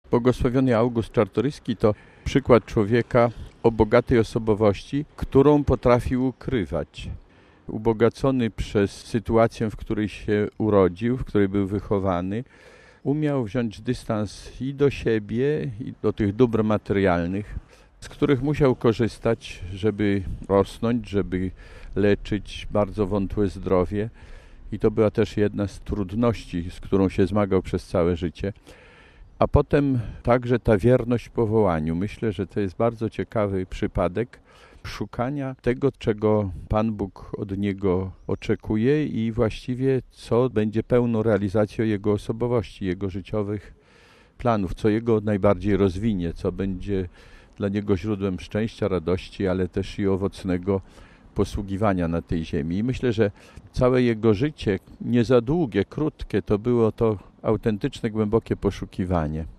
Błogosławiony August Czartoryski to przykład człowieka o bogatej osobowości, którą potrafił ukrywać. Ubogacony przez sytuację, w której się urodził, w której był wychowany, umiał wziąć dystans i do siebie, i do tych dóbr materialnych, z których musiał korzystać, żeby rosnąć, żeby leczyć bardzo wątłe zdrowie. I to była też jedna z trudności, z którą się zmagał przez całe życie. A potem także ta wierność powołaniu. Myślę, że to jest bardzo ciekawy przypadek szukania tego, czego Pan Bóg od niego oczekuje i właściwie co będzie pełną realizacją jego osobowości, jego życiowych planów, co jego najbardziej rozwinie, co będzie dla niego źródłem szczęścia, radości, ale też i owocnego posługiwania na tej ziemi. I myślę, że całe jego życie, nie za długie, krótkie, to było to autentyczne, głębokie poszukiwanie.